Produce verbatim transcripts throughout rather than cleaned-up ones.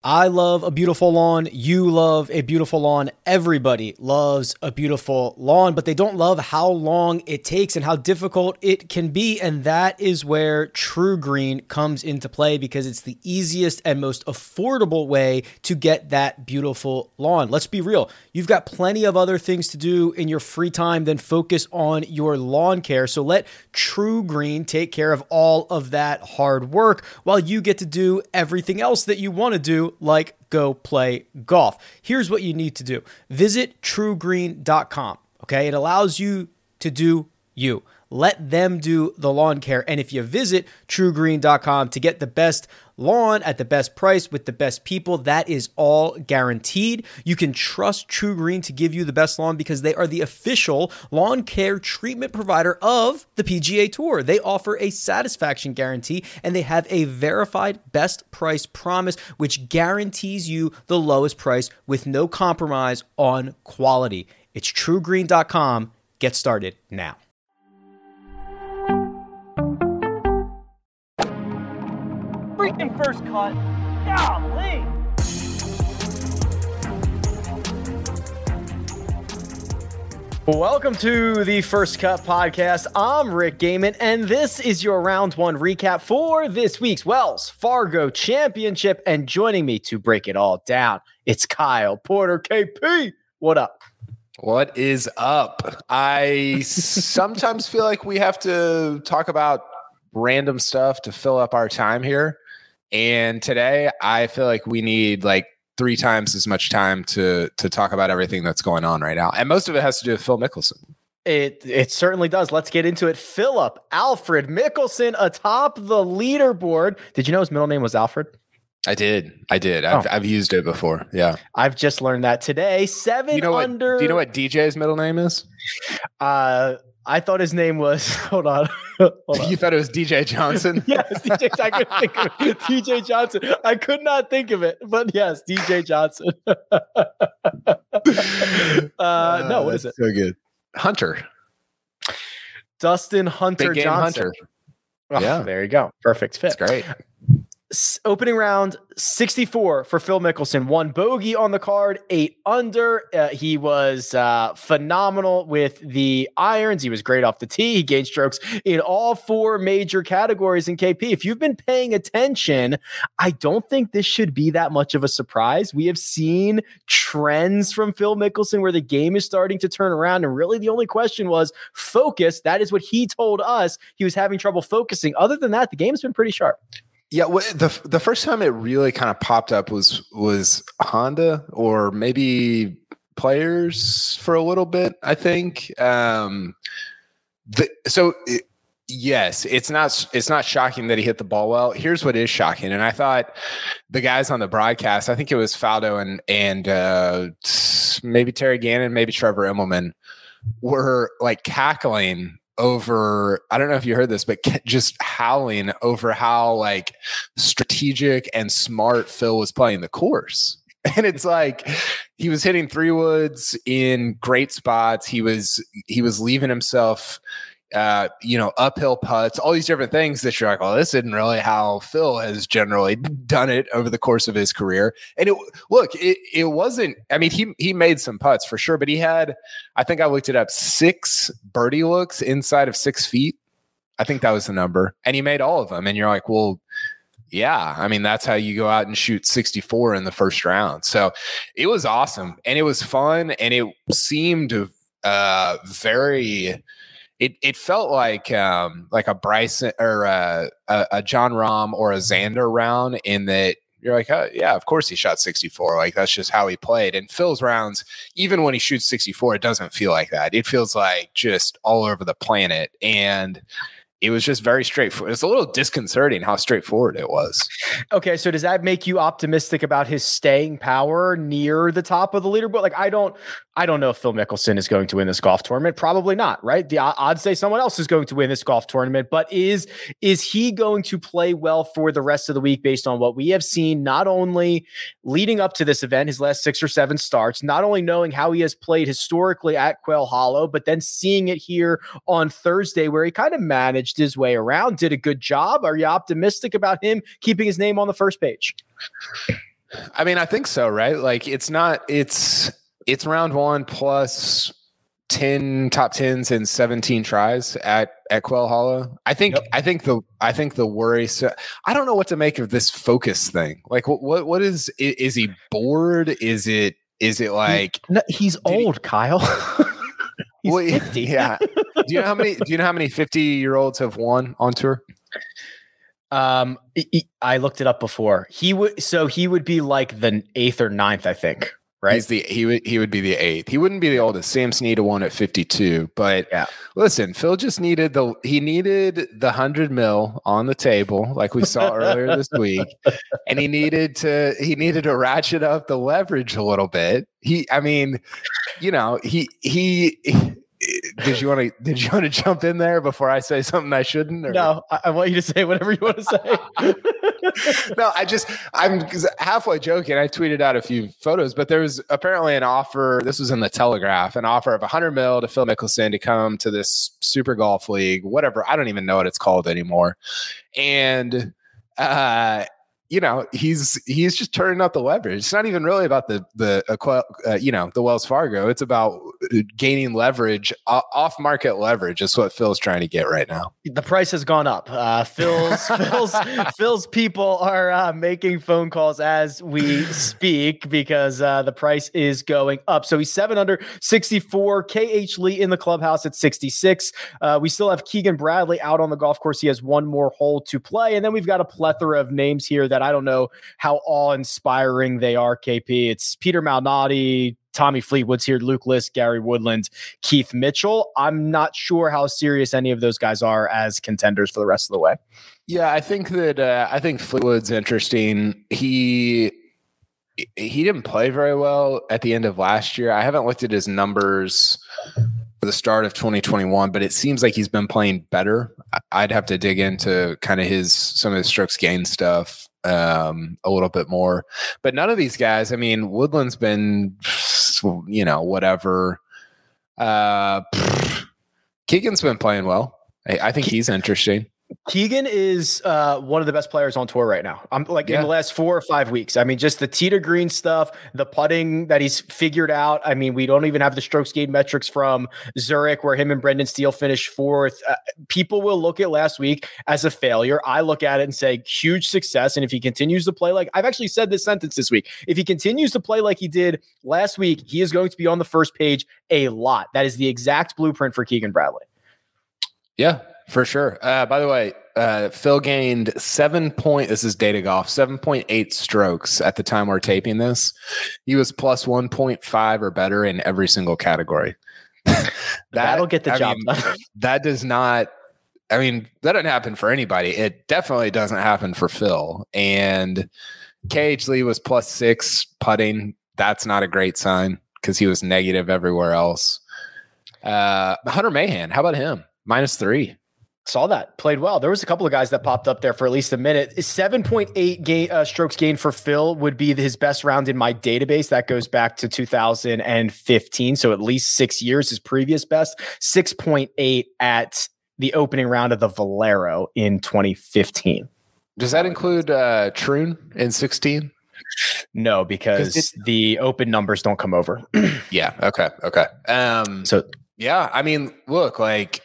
I love a beautiful lawn. You love a beautiful lawn. Everybody loves a beautiful lawn, but they don't love how long it takes and how difficult it can be. And that is where TruGreen comes into play, because it's the easiest and most affordable way to get that beautiful lawn. Let's be real. You've got plenty of other things to do in your free time than focus on your lawn care. So let TruGreen take care of all of that hard work while you get to do everything else that you want to do, like go play golf. Here's what you need to do. Visit true green dot com. Okay. It allows you to do you. Let them do the lawn care. And if you visit true green dot com to get the best lawn at the best price with the best people, that is all guaranteed. You can trust TruGreen to give you the best lawn because they are the official lawn care treatment provider of the P G A Tour. They offer a satisfaction guarantee, and they have a verified best price promise, which guarantees you the lowest price with no compromise on quality. It's true green dot com. Get started now. Freaking first cut. Golly. Welcome to the First Cut Podcast. I'm Rick Gaiman, and this is your round one recap for this week's Wells Fargo Championship. And joining me to break it all down, it's Kyle Porter. K P, what up? What is up? I sometimes feel like we have to talk about random stuff to fill up our time here. And today I feel like we need like three times as much time to to talk about everything that's going on right now. And most of it has to do with Phil Mickelson. It it certainly does. Let's get into it. Philip Alfred Mickelson atop the leaderboard. Did you know his middle name was Alfred? I did. I did. I've, oh. I've used it before. Yeah. I've just learned that today. Seven you know under. What, do you know what D J's middle name is? Uh, I thought his name was, hold on. Hold on. You thought it was D J Johnson? Yes, D J. I couldn't think of it. D J Johnson. I could not think of it, but yes, D J Johnson. uh, uh, no, what is it? So good. Hunter. Dustin Hunter Big Game Johnson. Hunter. Oh, yeah. There you go. Perfect fit. That's great. S- opening round sixty-four for Phil Mickelson. One bogey on the card, eight under. Uh, he was uh, phenomenal with the irons. He was great off the tee. He gained strokes in all four major categories in K P. If you've been paying attention, I don't think this should be that much of a surprise. We have seen trends from Phil Mickelson where the game is starting to turn around. And really the only question was focus. That is what he told us. He was having trouble focusing. Other than that, the game has been pretty sharp. Yeah, well, the the first time it really kind of popped up was was Honda or maybe Players for a little bit, I think. Um, the, so it, yes, it's not it's not shocking that he hit the ball well. Here's what is shocking, and I thought the guys on the broadcast, I think it was Faldo and and uh, maybe Terry Gannon, maybe Trevor Immelman, were like cackling over, I don't know if you heard this, but just howling over how like strategic and smart Phil was playing the course. And it's like he was hitting three woods in great spots. He was he was leaving himself uh, you know, uphill putts, all these different things that you're like, well, this isn't really how Phil has generally done it over the course of his career. And it, look, it, it wasn't, I mean, he, he made some putts for sure, but he had, I think I looked it up, six birdie looks inside of six feet. I think that was the number. And he made all of them. And you're like, well, yeah, I mean, that's how you go out and shoot sixty-four in the first round. So it was awesome. And it was fun. And it seemed uh, very, It it felt like um, like a Bryson or a, a, a John Rahm or a Xander round in that you're like, oh, yeah, of course he shot sixty-four. Like that's just how he played. And Phil's rounds, even when he shoots sixty-four, it doesn't feel like that. It feels like just all over the planet. And it was just very straightforward. It's a little disconcerting how straightforward it was. Okay, so does that make you optimistic about his staying power near the top of the leaderboard? Like, I don't, I don't know if Phil Mickelson is going to win this golf tournament. Probably not, right? The odds say someone else is going to win this golf tournament. But is is he going to play well for the rest of the week based on what we have seen? Not only leading up to this event, his last six or seven starts, not only knowing how he has played historically at Quail Hollow, but then seeing it here on Thursday, where he kind of managed his way around, did a good job. Are you optimistic about him keeping his name on the first page? I mean, I think so, right? Like it's not, it's, it's round one plus ten top tens and seventeen tries at, at Quail Hollow. I think, yep. I think the, I think the worry, so I don't know what to make of this focus thing. Like what, what, what is, is he bored? Is it, is it like, he, no, he's old, he, Kyle. He's well, fifty. Yeah. Do you know how many, do you know how many fifty year olds have won on tour? Um, he, I looked it up before. He would, so he would be like the eighth or ninth, I think. Right. He's the he would he would be the eighth. He wouldn't be the oldest. Sam Snead won at fifty-two. But yeah. Listen, Phil just needed the he needed the hundred mil on the table, like we saw earlier this week, and he needed to he needed to ratchet up the leverage a little bit. He, I mean, you know, he he. he Did you want to? Did you want to jump in there before I say something I shouldn't? Or? No, I, I want you to say whatever you want to say. No, I just I'm halfway joking. I tweeted out a few photos, but there was apparently an offer. This was in the Telegraph, an offer of a hundred mil to Phil Mickelson to come to this Super Golf League, whatever. I don't even know what it's called anymore, and. uh You know, he's he's just turning up the leverage. It's not even really about the the uh, you know the Wells Fargo. It's about gaining leverage, uh, off market leverage. Is what Phil's trying to get right now. The price has gone up. Uh, Phil's Phil's Phil's people are uh, making phone calls as we speak because uh, the price is going up. So he's seven under sixty-four. K H Lee in the clubhouse at sixty-six. Uh, we still have Keegan Bradley out on the golf course. He has one more hole to play, and then we've got a plethora of names here that I don't know how awe-inspiring they are, K P. It's Peter Malnati, Tommy Fleetwood's here, Luke List, Gary Woodland, Keith Mitchell. I'm not sure how serious any of those guys are as contenders for the rest of the way. Yeah, I think that uh, I think Fleetwood's interesting. He he didn't play very well at the end of last year. I haven't looked at his numbers for the start of twenty twenty-one, but it seems like he's been playing better. I'd have to dig into kind of his some of his strokes gained stuff um, a little bit more. But none of these guys, I mean, Woodland's been, you know, whatever. Uh, Keegan's been playing well. I, I think he's interesting. Keegan is uh, one of the best players on tour right now. I'm like yeah. in the last four or five weeks. I mean, just the tee to green stuff, the putting that he's figured out. I mean, we don't even have the strokes gained metrics from Zurich where him and Brendan Steele finished fourth. Uh, people will look at last week as a failure. I look at it and say huge success. And if he continues to play like I've actually said this sentence this week, if he continues to play like he did last week, he is going to be on the first page a lot. That is the exact blueprint for Keegan Bradley. Yeah. For sure. Uh, by the way, uh, Phil gained seven point. This is Data Golf, seven point eight strokes at the time we're taping this. He was plus one point five or better in every single category. that, That'll get the I job mean, done. That does not. I mean, that doesn't happen for anybody. It definitely doesn't happen for Phil. And K H Lee was plus six putting. That's not a great sign because he was negative everywhere else. Uh, Hunter Mahan, how about him? Minus three. Saw that. Played well. There was a couple of guys that popped up there for at least a minute. seven point eight gain, uh, strokes gained for Phil would be his best round in my database. That goes back to two thousand fifteen. So at least six years, his previous best. six point eight at the opening round of the Valero in twenty fifteen. Does that include uh, Troon in sixteen? No, because it, the open numbers don't come over. yeah. Okay. Okay. Um, so, yeah, I mean, look, like...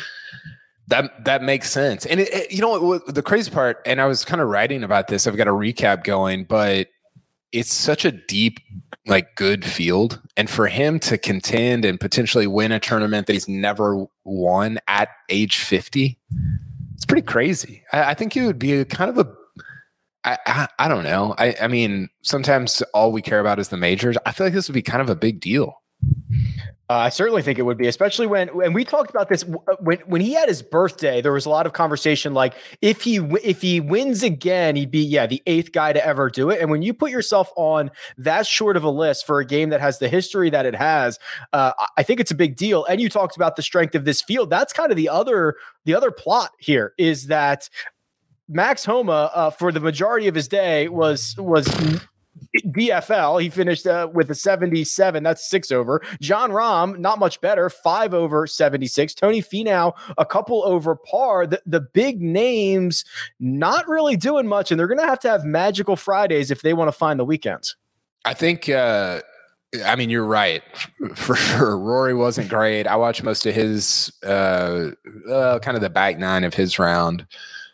That that makes sense. And it, it, you know what, the crazy part, and I was kind of writing about this, I've got a recap going, but it's such a deep, like good field. And for him to contend and potentially win a tournament that he's never won at age fifty, it's pretty crazy. I, I think it would be a kind of a, I, I, I don't know. I, I mean, sometimes all we care about is the majors. I feel like this would be kind of a big deal. Uh, I certainly think it would be, especially when, and we talked about this when, when he had his birthday, there was a lot of conversation. Like if he, if he wins again, he'd be, yeah, the eighth guy to ever do it. And when you put yourself on that short of a list for a game that has the history that it has, uh, I think it's a big deal. And you talked about the strength of this field. That's kind of the other, the other plot here is that Max Homa, uh, for the majority of his day was, was D F L, he finished uh, with a seventy-seven. That's six over. John Rahm, not much better, five over seventy-six. Tony Finau, a couple over par. The, the big names not really doing much, and they're going to have to have magical Fridays if they want to find the weekends. I think, uh, I mean, you're right for sure. Rory wasn't great. I watched most of his, uh, uh, kind of the back nine of his round.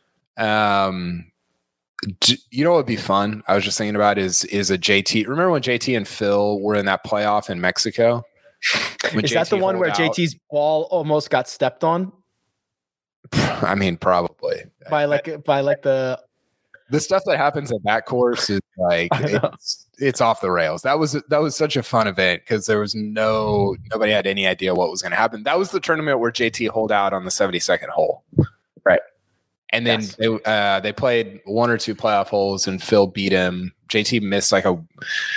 Um, you know what would be fun? I was just thinking about is is a J T. Remember when J T and Phil were in that playoff in Mexico? When is J T that the one where out? J T's ball almost got stepped on? I mean, probably by like by like the the stuff that happens at that course is like it's, it's off the rails. That was that was such a fun event because there was no nobody had any idea what was going to happen. That was the tournament where J T holed out on the seventy-second hole, right? And then yes. they uh, they played one or two playoff holes, and Phil beat him. J T missed like a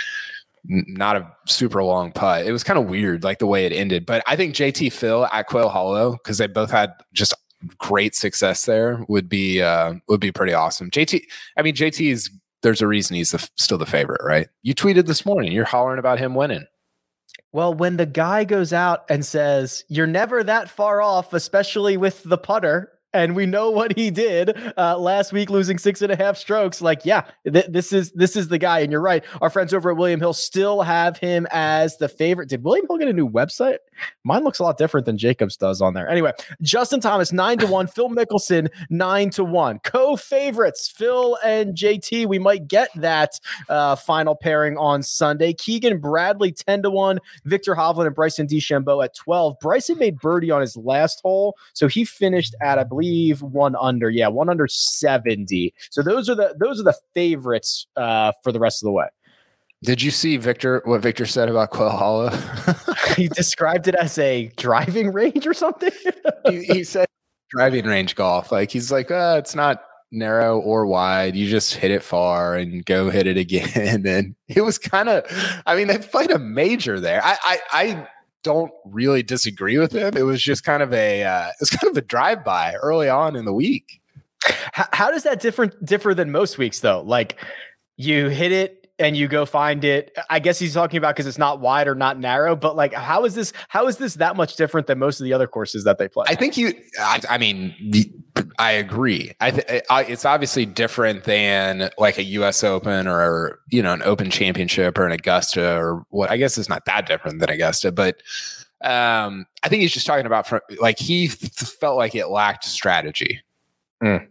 not a super long putt. It was kind of weird, like the way it ended. But I think J T Phil at Quail Hollow, because they both had just great success there, would be uh, would be pretty awesome. J T, I mean J T is. There's a reason he's the, still the favorite, right? You tweeted this morning. You're hollering about him winning. Well, when the guy goes out and says, "You're never that far off," especially with the putter. And we know what he did uh, last week, losing six and a half strokes. Like, yeah, th- this is this is the guy. And you're right. Our friends over at William Hill still have him as the favorite. Did William Hill get a new website? Mine looks a lot different than Jacobs does on there. Anyway, Justin Thomas, nine to one. Phil Mickelson, nine to one. Co-favorites, Phil and J T. We might get that uh, final pairing on Sunday. Keegan Bradley, ten to one. Victor Hovland and Bryson DeChambeau at twelve. Bryson made birdie on his last hole, so he finished at, I believe, one under. Yeah, one under seventy. So those are the those are the favorites uh, for the rest of the way. Did you see Victor? What Victor said about Quail Hollow? He described it as a driving range or something. he, he said driving range golf. Like he's like, uh, it's not narrow or wide. You just hit it far and go hit it again. And it was kind of. I mean, they played a major there. I. I, I don't really disagree with him. It was just kind of a uh, it was kind of a drive-by early on in the week. How, how does that different differ than most weeks though? Like you hit it and you go find it. I guess he's talking about because it's not wide or not narrow, but like how is this how is this that much different than most of the other courses that they play? I think you I, I mean I agree. I, th- I it's obviously different than like a U S Open or, you know, an Open Championship or an Augusta or what. I guess it's not that different than Augusta, but um, I think he's just talking about from, like he th- felt like it lacked strategy. Mm.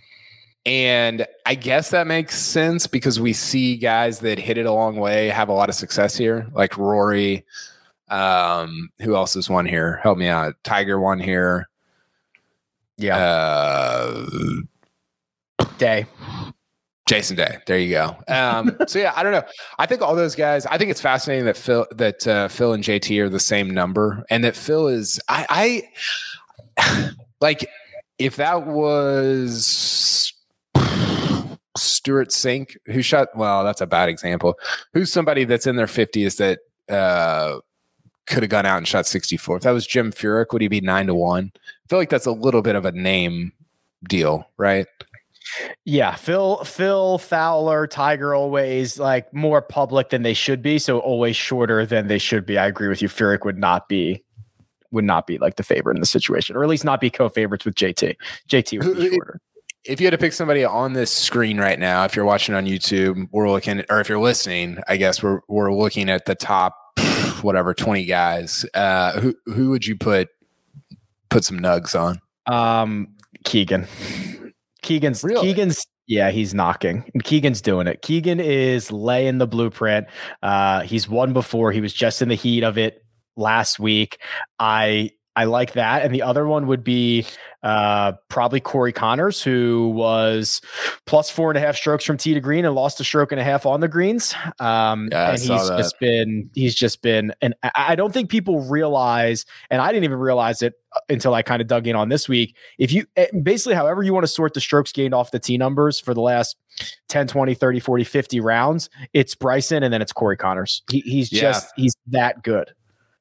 And I guess that makes sense because we see guys that hit it a long way have a lot of success here, like Rory. Um, who else has won here? Help me out. Tiger won here. Yeah. Uh, Day. Jason Day. There you go. Um, so yeah, I don't know. I think all those guys, I think it's fascinating that Phil, that uh, Phil and J T are the same number and that Phil is, I, I like if that was Stuart Sink who shot, well, that's a bad example. Who's somebody that's in their fifties that uh, could have gone out and shot sixty-four. If that was Jim Furyk, would he be nine to one? I feel like that's a little bit of a name deal, right? Yeah, Phil, Phil, Fowler, Tiger, always like more public than they should be, so always shorter than they should be. I agree with you. Furyk would not be, would not be like the favorite in the situation, or at least not be co-favorites with J T. J T would be shorter. If you had to pick somebody on this screen right now, if you're watching on YouTube, we're looking, or if you're listening, I guess we're we're looking at the top, whatever, twenty guys. Uh, who who would you put put some nugs on? Um, Keegan. Keegan's really? Keegan's yeah, he's knocking. Keegan's doing it. Keegan is laying the blueprint. Uh, he's won before. He was just in the heat of it last week. I I like that. And the other one would be uh, probably Corey Connors, who was plus four and a half strokes from tee to green and lost a stroke and a half on the greens. Um, yeah, and he's that. just been, he's just been, and I don't think people realize, and I didn't even realize it until I kind of dug in on this week. If you basically, however you want to sort the strokes gained off the tee numbers for the last ten, twenty, thirty, forty, fifty rounds, it's Bryson and then it's Corey Connors. He, he's yeah. just, he's that good.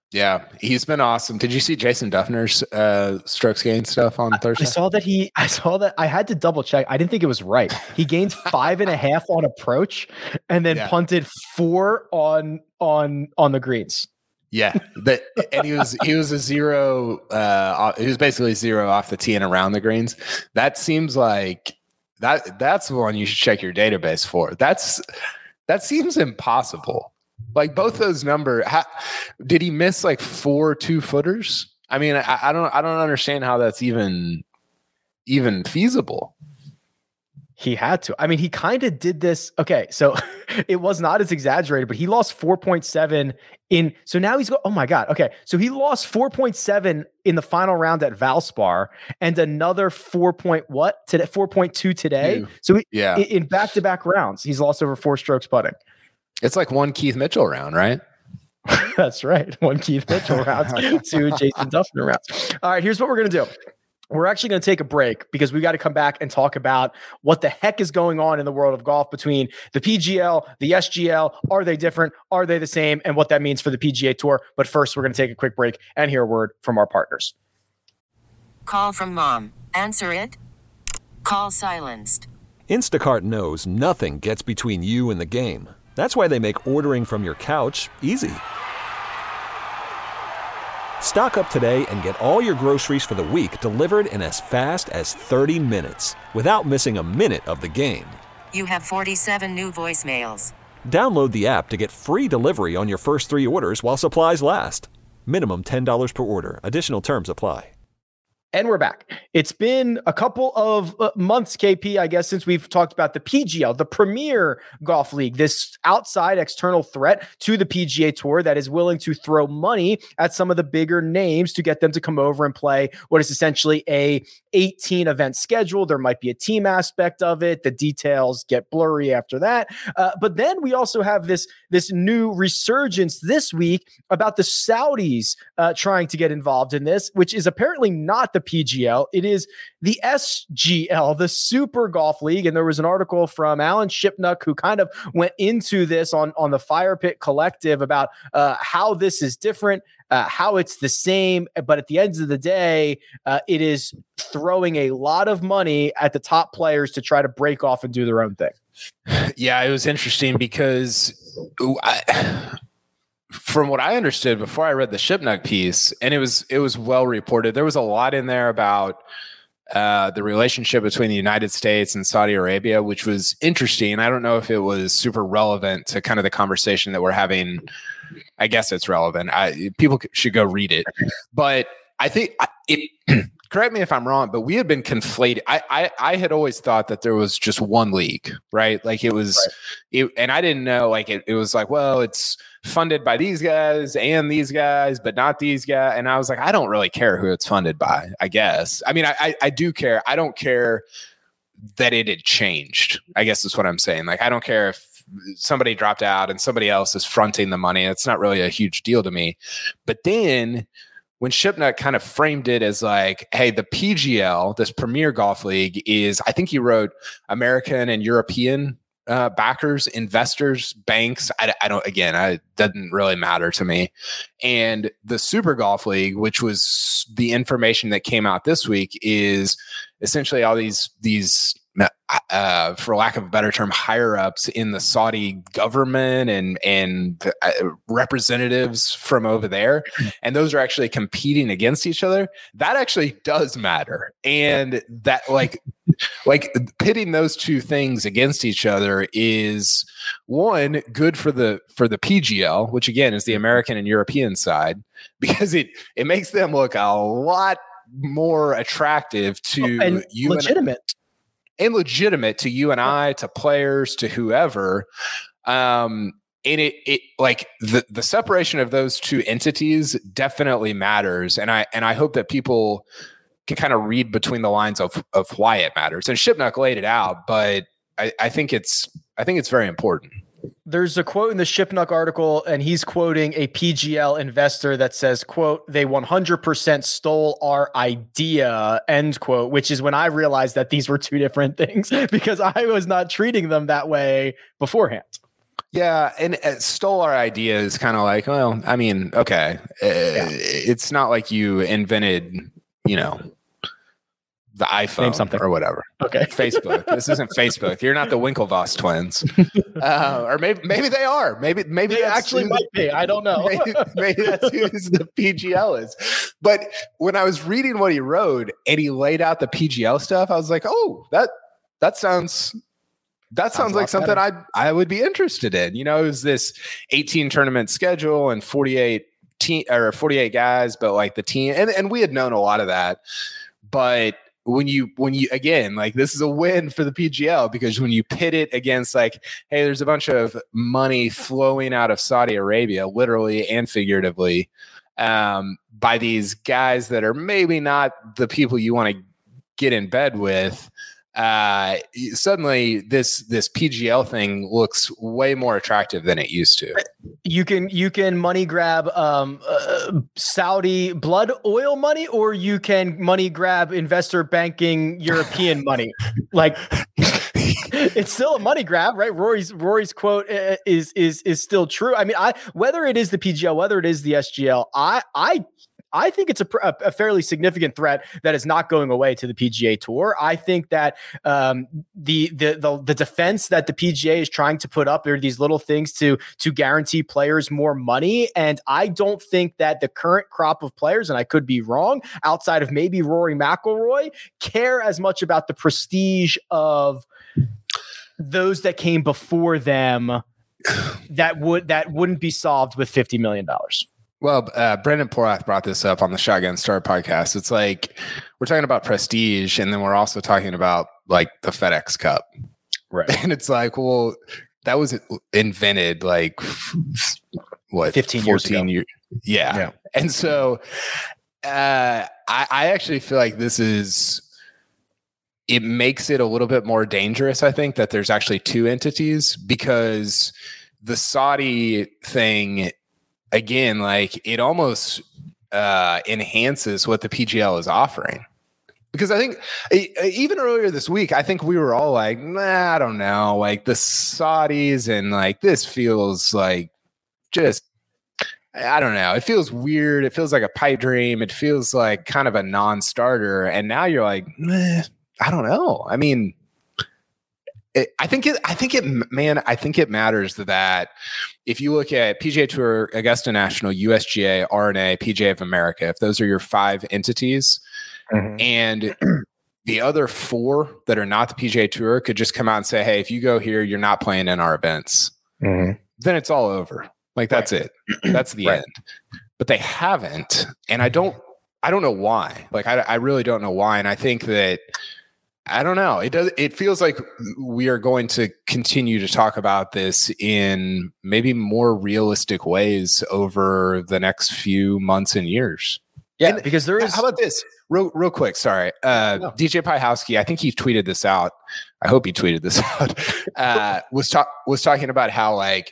Yeah, he's been awesome. Did you see Jason Duffner's uh, strokes gained stuff on Thursday? I saw that he, I saw that I had to double check. I didn't think it was right. He gained five and a half on approach and then yeah. punted four on, on, on the greens. Yeah. That, and he was, he was a zero. Uh, he was basically zero off the tee and around the greens. That seems like that, that's the one you should check your database for. That's, that seems impossible. Like both those numbers, did he miss like four two footers? I mean, I, I don't, I don't understand how that's even, even feasible. He had to. I mean, he kind of did this. Okay, so it was not as exaggerated, but he lost four point seven in. So now he's go. Oh my god. Okay, so he lost four point seven in the final round at Valspar, and another four point what today? four point two today. Ew. So he, yeah, in back to back rounds, he's lost over four strokes putting. It's like one Keith Mitchell round, right? That's right. One Keith Mitchell round, two Jason Duffner rounds. All right, here's what we're going to do. We're actually going to take a break because we got to come back and talk about what the heck is going on in the world of golf between the P G L, the S G L. Are they different? Are they the same? And what that means for the P G A Tour. But first, we're going to take a quick break and hear a word from our partners. Call from mom. Answer it. Call silenced. Instacart knows nothing gets between you and the game. That's why they make ordering from your couch easy. Stock up today and get all your groceries for the week delivered in as fast as thirty minutes without missing a minute of the game. You have forty-seven new voicemails. Download the app to get free delivery on your first three orders while supplies last. Minimum ten dollars per order. Additional terms apply. And we're back. It's been a couple of uh, months, K P, I guess, since we've talked about the P G L, the premier golf league, this outside external threat to the P G A Tour that is willing to throw money at some of the bigger names to get them to come over and play what is essentially a eighteen event schedule. There might be a team aspect of it. The details get blurry after that. Uh, but then we also have this, this new resurgence this week about the Saudis uh, trying to get involved in this, which is apparently not the P G L. It is the S G L, the Super Golf League. And there was an article from Alan Shipnuck who kind of went into this on, on the Fire Pit Collective about uh, how this is different, uh, how it's the same. But at the end of the day, uh, it is throwing a lot of money at the top players to try to break off and do their own thing. Yeah, it was interesting because I, from what I understood before I read the Shipnuck piece, and it was it was well reported, there was a lot in there about uh, the relationship between the United States and Saudi Arabia, which was interesting. I don't know if it was super relevant to kind of the conversation that we're having. I guess it's relevant. I, people should go read it. But I think it correct me if I'm wrong, but we had been conflated. I, I, I had always thought that there was just one league, right? Like it was, right. it, and I didn't know, like it, it was like, well, it's funded by these guys and these guys, but not these guys. And I was like, I don't really care who it's funded by, I guess. I mean, I, I, I do care. I don't care that it had changed, I guess is what I'm saying. Like, I don't care if somebody dropped out and somebody else is fronting the money. It's not really a huge deal to me. But then when Shipnuck kind of framed it as like, hey, the P G L, this Premier Golf League is, I think he wrote American and European uh, backers, investors, banks. I, I don't, again, I, it doesn't really matter to me. And the Super Golf League, which was the information that came out this week, is essentially all these, these, uh, for lack of a better term, higher ups in the Saudi government and and uh, representatives from over there, and those are actually competing against each other. That actually does matter, and that like like pitting those two things against each other is one good for the for the P G L, which again is the American and European side, because it it makes them look a lot more attractive to and you legitimate. And, And legitimate to you and I, to players, to whoever. Um, and it, it like the, the separation of those two entities definitely matters. And I, and I hope that people can kind of read between the lines of, of why it matters. And Shipnuck laid it out, but I, I think it's, I think it's very important. There's a quote in the Shipnuck article, and he's quoting a P G L investor that says, quote, "They one hundred percent stole our idea," end quote, which is when I realized that these were two different things because I was not treating them that way beforehand. Yeah, and it stole our idea is kind of like, well, I mean, okay, uh, yeah. It's not like you invented, you know, the iPhone or whatever. Okay, Facebook. This isn't Facebook. You're not the Winklevoss twins, uh, or maybe maybe they are. Maybe maybe they actually might be. I don't know. maybe, maybe that's who the P G L is. But when I was reading what he wrote and he laid out the P G L stuff, I was like, oh, that that sounds. That sounds, sounds like something I I would be interested in. You know, it was this eighteen tournament schedule and forty-eight team or forty-eight guys, but like the team and, and we had known a lot of that. But when you when you again, like this is a win for the P G L because when you pit it against like, hey, there's a bunch of money flowing out of Saudi Arabia, literally and figuratively, um, by these guys that are maybe not the people you want to get in bed with. Uh, suddenly this this P G L thing looks way more attractive than it used to. You can you can money grab um, uh, Saudi blood oil money, or you can money grab investor banking European money. Like it's still a money grab, right? Rory's Rory's quote is is is still true. I mean, I whether it is the P G L, whether it is the S G L, I I. I think it's a, a fairly significant threat that is not going away to the P G A Tour. I think that um, the, the the the defense that the P G A is trying to put up are these little things to to guarantee players more money, and I don't think that the current crop of players, and I could be wrong, outside of maybe Rory McIlroy, care as much about the prestige of those that came before them that would that wouldn't be solved with fifty million dollars. Well, uh, Brendan Porath brought this up on the Shotgun Start podcast. It's like we're talking about prestige, and then we're also talking about like the FedEx Cup, right? And it's like, well, that was invented like what fifteen years ago. Years, yeah. yeah. And so, uh, I, I actually feel like this is. It makes it a little bit more dangerous. I think that there's actually two entities because the Saudi thing. Again, like it almost uh, enhances what the P G L is offering. Because I think even earlier this week, I think we were all like, nah, I don't know, like the Saudis and like this feels like just, I don't know. It feels weird. It feels like a pipe dream. It feels like kind of a non-starter. And now you're like, nah, I don't know. I mean, It, I think it. I think it. Man, I think it matters that if you look at P G A Tour, Augusta National, U S G A, R N A, P G A of America, if those are your five entities, mm-hmm. and the other four that are not the P G A Tour could just come out and say, "Hey, if you go here, you're not playing in our events," mm-hmm. then it's all over. Like that's right. it. That's the right. end. But they haven't, and I don't. I don't know why. Like I, I really don't know why, and I think that. I don't know. It does. It feels like we are going to continue to talk about this in maybe more realistic ways over the next few months and years. Yeah, and because there is. How about this? Real, real quick. Sorry, uh, no. D J Piehowski. I think he tweeted this out. I hope he tweeted this out. Uh, was talk was talking about how like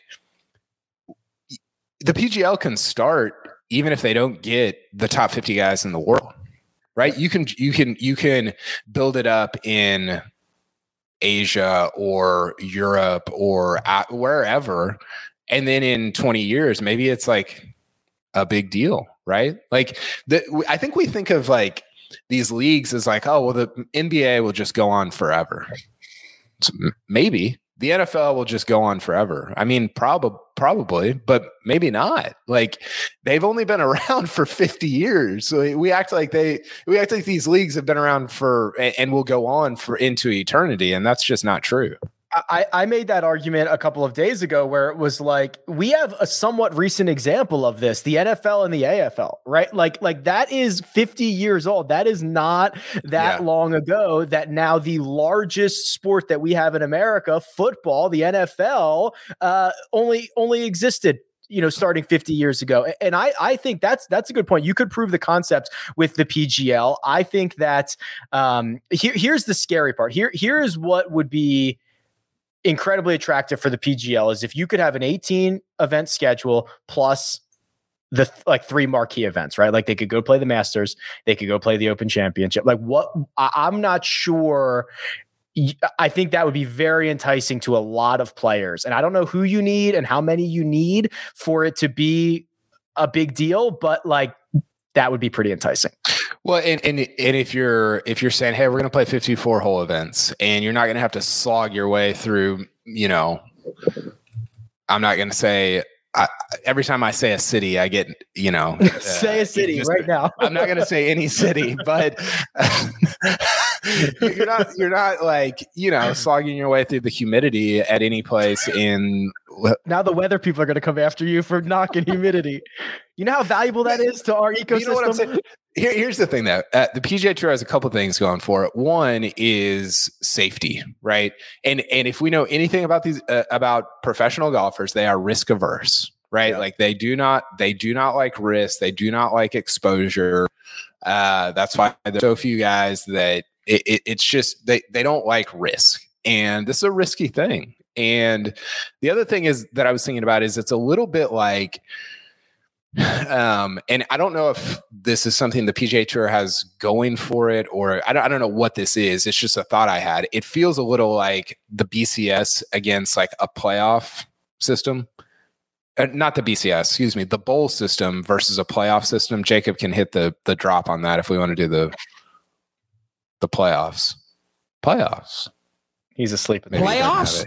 the P G L can start even if they don't get the top fifty guys in the world. Right. You can you can you can build it up in Asia or Europe or at wherever. And then in twenty years, maybe it's like a big deal. Right. Like the, I think we think of like these leagues as like, oh, well, the N B A will just go on forever. So maybe the N F L will just go on forever. I mean, probably, probably, but maybe not. Like they've only been around for fifty years. So we act like they, we act like these leagues have been around for, and will go on for into eternity. And that's just not true. I, I made that argument a couple of days ago where it was like, we have a somewhat recent example of this, the N F L and the A F L, right? Like, like that is fifty years old. That is not that yeah. long ago that now the largest sport that we have in America, football, the N F L, uh, only, only existed, you know, starting fifty years ago. And I, I think that's, that's a good point. You could prove the concept with the P G L. I think that um, here, here's the scary part. Here, here is what would be incredibly attractive for the P G L is if you could have an eighteen event schedule plus the th- like three marquee events, right? Like they could go play the Masters, they could go play the Open Championship. Like what I- I'm not sure I think that would be very enticing to a lot of players. And I don't know who you need and how many you need for it to be a big deal, but like that would be pretty enticing. Well, and, and and if you're if you're saying, hey, we're going to play fifty-four hole events, and you're not going to have to slog your way through, you know, I'm not going to say I, every time I say a city, I get, you know, uh, say a city just, right now. I'm not going to say any city, but uh, you're not you're not like, you know, slogging your way through the humidity at any place in. Now the weather people are going to come after you for knocking humidity. You know how valuable that is to our ecosystem? You know what I'm saying? Here, here's the thing, though. Uh, the P G A Tour has a couple things going for it. One is safety, right? And and if we know anything about these uh, about professional golfers, they are risk averse, right? Yeah. Like they do not they do not like risk. They do not like exposure. Uh, that's why there's so few guys that it, it, it's just they they don't like risk, and this is a risky thing. And the other thing is that I was thinking about is it's a little bit like. Um, and I don't know if this is something the P G A Tour has going for it, or I don't, I don't know what this is. It's just a thought I had. It feels a little like the B C S against like a playoff system. Uh, not the B C S, excuse me, the bowl system versus a playoff system. Jacob can hit the the drop on that if we want to do the the playoffs. Playoffs. He's asleep. Maybe playoffs.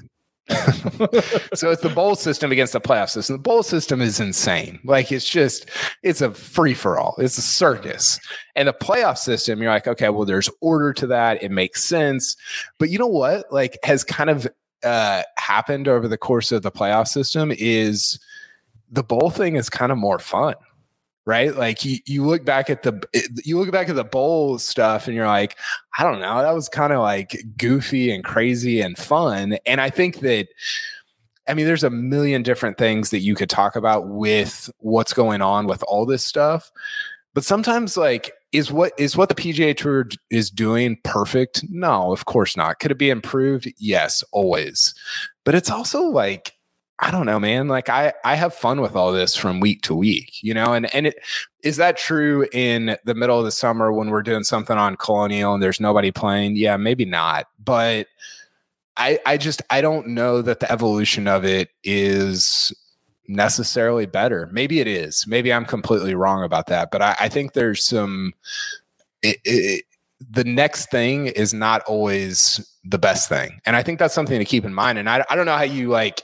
So it's the bowl system against the playoff system. The bowl system is insane. Like it's just, it's a free for all. It's a circus. And the playoff system, you're like, okay, well, there's order to that. It makes sense. But you know what? Like has kind of uh, happened over the course of the playoff system is the bowl thing is kind of more fun. Right? Like you, you look back at the, you look back at the bowl stuff and you're like, I don't know, that was kind of like goofy and crazy and fun. And I think that, I mean, there's a million different things that you could talk about with what's going on with all this stuff. But sometimes like, is what is what the P G A Tour is doing perfect? No, of course not. Could it be improved? Yes, always. But it's also like, I don't know, man. Like I, I have fun with all this from week to week, you know, and, and it, is that true in the middle of the summer when we're doing something on Colonial and there's nobody playing? Yeah, maybe not. But I, I just, I don't know that the evolution of it is necessarily better. Maybe it is. Maybe I'm completely wrong about that. But I, I think there's some, it, it, the next thing is not always the best thing. And I think that's something to keep in mind. And I, I don't know how you like,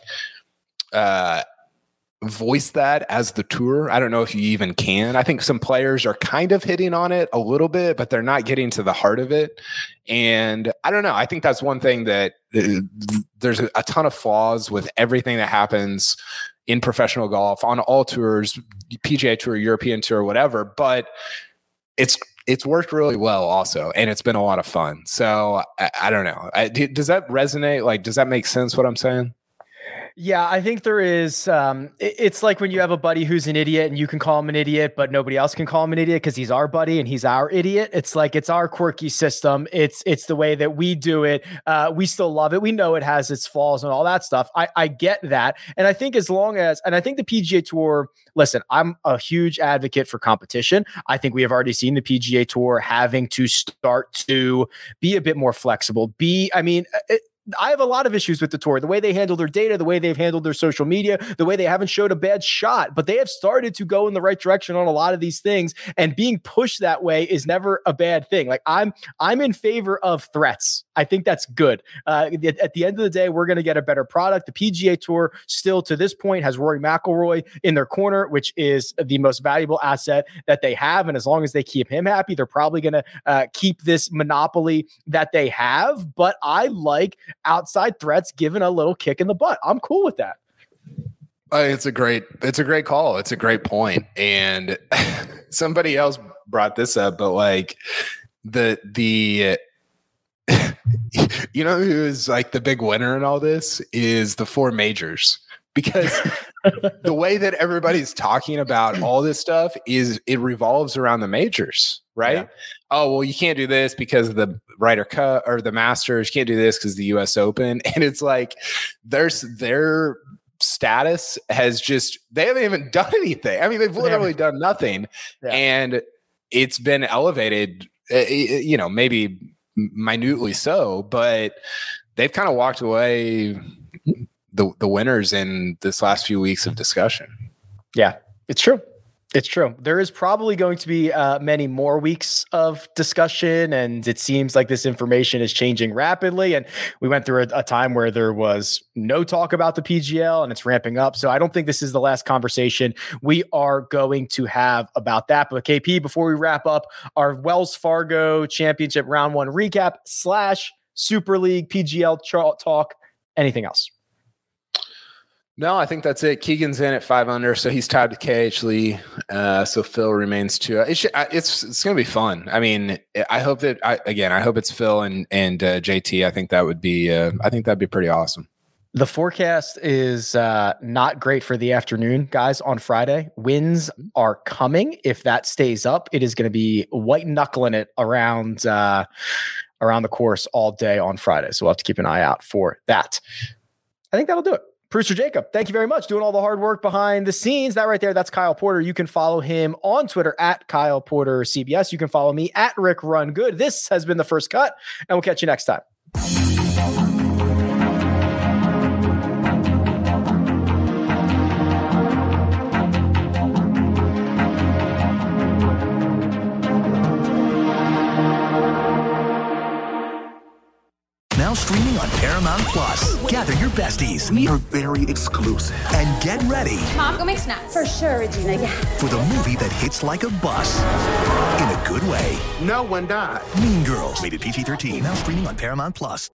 uh, voice that as the tour. I don't know if you even can. I think some players are kind of hitting on it a little bit, but they're not getting to the heart of it. And I don't know. I think that's one thing that uh, there's a, a ton of flaws with everything that happens in professional golf on all tours, P G A Tour, European Tour, whatever, but it's, it's worked really well also. And it's been a lot of fun. So I, I don't know. I, does that resonate? Like, does that make sense what I'm saying? Yeah, I think there is. Um, it, it's like when you have a buddy who's an idiot and you can call him an idiot, but nobody else can call him an idiot because he's our buddy and he's our idiot. It's like it's our quirky system. It's it's the way that we do it. Uh, we still love it. We know it has its flaws and all that stuff. I, I get that. And I think as long as, and I think the P G A Tour, listen, I'm a huge advocate for competition. I think we have already seen the P G A Tour having to start to be a bit more flexible. Be, I mean, it, I have a lot of issues with the tour, the way they handle their data, the way they've handled their social media, the way they haven't showed a bad shot, but they have started to go in the right direction on a lot of these things, and being pushed that way is never a bad thing. Like I'm, I'm in favor of threats. I think that's good. Uh, at, at the end of the day, we're going to get a better product. The P G A Tour still to this point has Rory McIlroy in their corner, which is the most valuable asset that they have. And as long as they keep him happy, they're probably going to uh, keep this monopoly that they have. But I like outside threats given a little kick in the butt. I'm cool with that. Uh, it's a great, it's a great call. It's a great point. And somebody else brought this up, but like the, the, you know, who is like the big winner in all this is the four majors, because the way that everybody's talking about all this stuff is it revolves around the majors, right? Yeah. Oh, well, you can't do this because of the Ryder Cup or the Masters. You can't do this because the U S Open. And it's like, there's their status has just, they haven't even done anything. I mean, they've literally done nothing. Yeah. And it's been elevated, uh, you know, maybe minutely so, but they've kind of walked away the the winners in this last few weeks of discussion. Yeah, it's true. It's true. There is probably going to be uh, many more weeks of discussion, and it seems like this information is changing rapidly. And we went through a, a time where there was no talk about the P G L, and it's ramping up. So I don't think this is the last conversation we are going to have about that. But K P, before we wrap up our Wells Fargo Championship Round One recap slash Super League P G L talk, anything else? No, I think that's it. Keegan's in at five under, so he's tied to K H Lee. Uh, so Phil remains two. It should, it's it's going to be fun. I mean, I hope that I, again, I hope it's Phil and and uh, J T. I think that would be uh, I think that'd be pretty awesome. The forecast is uh, not great for the afternoon, guys. On Friday, winds are coming. If that stays up, it is going to be white knuckling it around uh, around the course all day on Friday. So we'll have to keep an eye out for that. I think that'll do it. Producer Jacob, thank you very much. Doing all the hard work behind the scenes. That right there, that's Kyle Porter. You can follow him on Twitter at Kyle Porter C B S. You can follow me at Rick Run Good. This has been The First Cut, and we'll catch you next time. Now streaming on Paramount Plus. Gather your besties. We are very exclusive. And get ready. Mom, go make snacks. For sure, Regina. Yeah. For the movie that hits like a bus. In a good way. No one died. Mean Girls. Rated P G thirteen. Now streaming on Paramount Plus.